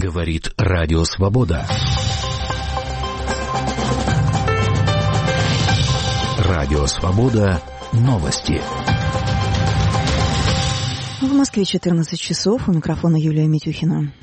Говорит Радио Свобода. Радио Свобода. Новости. В Москве 14 часов. У микрофона Юлия Митюхина.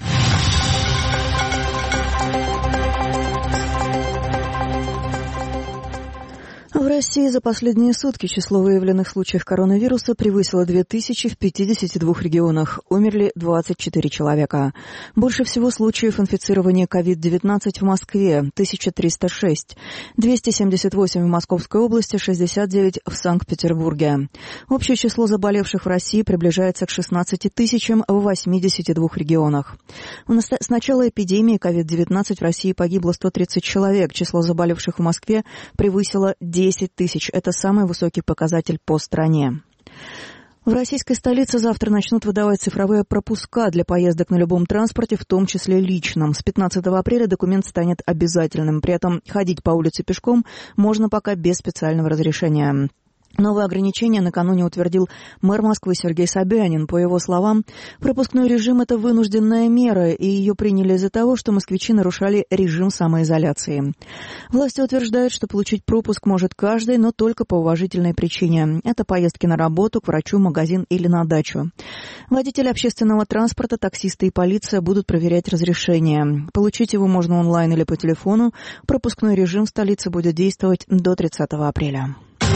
В России за последние сутки число выявленных случаев коронавируса превысило 2000 в 52 регионах. Умерли 24 человека. Больше всего случаев инфицирования COVID-19 в Москве – 1306. 278 в Московской области, 69 в Санкт-Петербурге. Общее число заболевших в России приближается к 16 тысячам в 82 регионах. С начала эпидемии COVID-19 в России погибло 130 человек. Число заболевших в Москве превысило 10 тысяч. Это самый высокий показатель по стране. В российской столице завтра начнут выдавать цифровые пропуска для поездок на любом транспорте, в том числе личном. С 15 апреля документ станет обязательным. При этом ходить по улице пешком можно пока без специального разрешения. Новые ограничения накануне утвердил мэр Москвы Сергей Собянин. По его словам, пропускной режим – это вынужденная мера, и ее приняли из-за того, что москвичи нарушали режим самоизоляции. Власти утверждают, что получить пропуск может каждый, но только по уважительной причине. Это поездки на работу, к врачу, магазин или на дачу. Водители общественного транспорта, таксисты и полиция будут проверять разрешение. Получить его можно онлайн или по телефону. Пропускной режим в столице будет действовать до 30 апреля.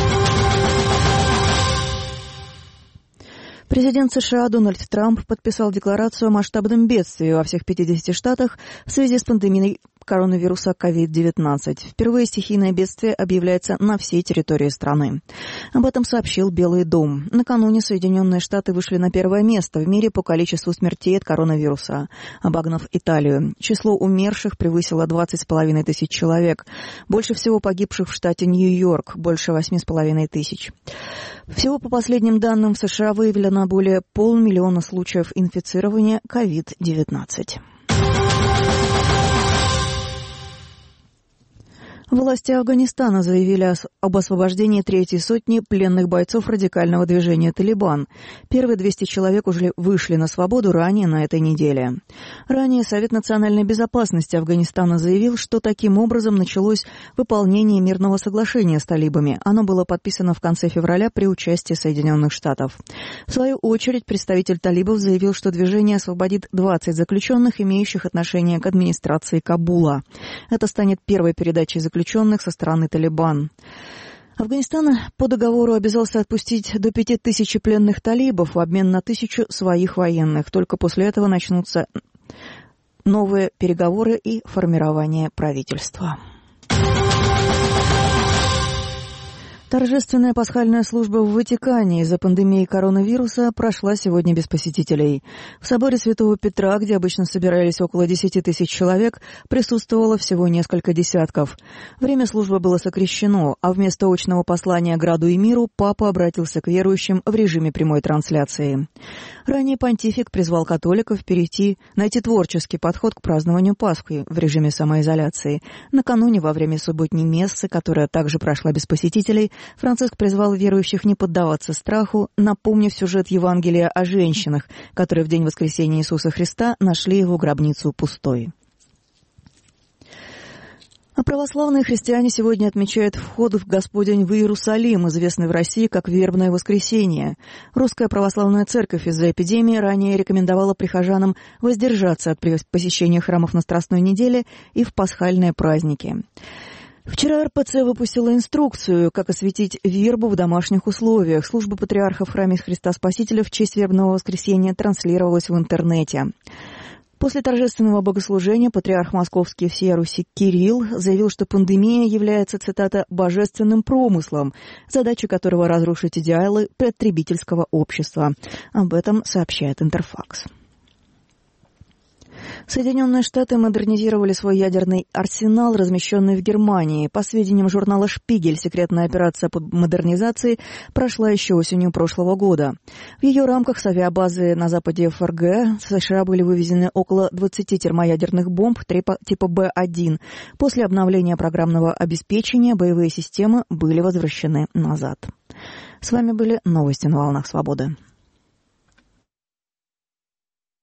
Президент США Дональд Трамп подписал декларацию о масштабном бедствии во всех 50 штатах в связи с пандемией коронавируса COVID-19. Впервые стихийное бедствие объявляется на всей территории страны. Об этом сообщил Белый дом. Накануне Соединенные Штаты вышли на первое место в мире по количеству смертей от коронавируса, обогнав Италию. Число умерших превысило 20,5 тысяч человек. Больше всего погибших в штате Нью-Йорк, больше 8,5 тысяч. Всего по последним данным в США выявлено более 500 000 случаев инфицирования COVID-19. Власти Афганистана заявили об освобождении третьей сотни пленных бойцов радикального движения «Талибан». Первые 200 человек уже вышли на свободу ранее на этой неделе. Ранее Совет национальной безопасности Афганистана заявил, что таким образом началось выполнение мирного соглашения с талибами. Оно было подписано в конце февраля при участии Соединенных Штатов. В свою очередь представитель талибов заявил, что движение освободит 20 заключенных, имеющих отношение к администрации Кабула. Это станет первой передачей заключенных со стороны Талибан. Афганистан по договору обязался отпустить до 5000 пленных талибов в обмен на 1000 своих военных. Только после этого начнутся новые переговоры и формирование правительства. Торжественная пасхальная служба в Ватикане из-за пандемии коронавируса прошла сегодня без посетителей. В соборе Святого Петра, где обычно собирались около 10 тысяч человек, присутствовало всего несколько десятков. Время службы было сокращено, а вместо очного послания граду и миру папа обратился к верующим в режиме прямой трансляции. Ранее понтифик призвал католиков найти творческий подход к празднованию Пасхи в режиме самоизоляции. Накануне, во время субботней мессы, которая также прошла без посетителей, Франциск призвал верующих не поддаваться страху, напомнив сюжет Евангелия о женщинах, которые в день воскресения Иисуса Христа нашли его гробницу пустой. А православные христиане сегодня отмечают вход в Господень в Иерусалим, известный в России как Вербное воскресенье. Русская православная церковь из-за эпидемии ранее рекомендовала прихожанам воздержаться от посещения храмов на Страстной неделе и в пасхальные праздники. Вчера РПЦ выпустила инструкцию, как осветить вербу в домашних условиях. Служба патриарха в храме Христа Спасителя в честь Вербного воскресенья транслировалась в интернете. После торжественного богослужения патриарх Московский всея Руси Кирилл заявил, что пандемия является, цитата, «божественным промыслом», задача которого разрушить идеалы потребительского общества. Об этом сообщает Интерфакс. Соединенные Штаты модернизировали свой ядерный арсенал, размещенный в Германии. По сведениям журнала «Шпигель», секретная операция по модернизации прошла еще осенью прошлого года. В ее рамках с авиабазы на западе ФРГ США были вывезены около 20 термоядерных бомб типа Б-1. После обновления программного обеспечения боевые системы были возвращены назад. С вами были новости на волнах свободы.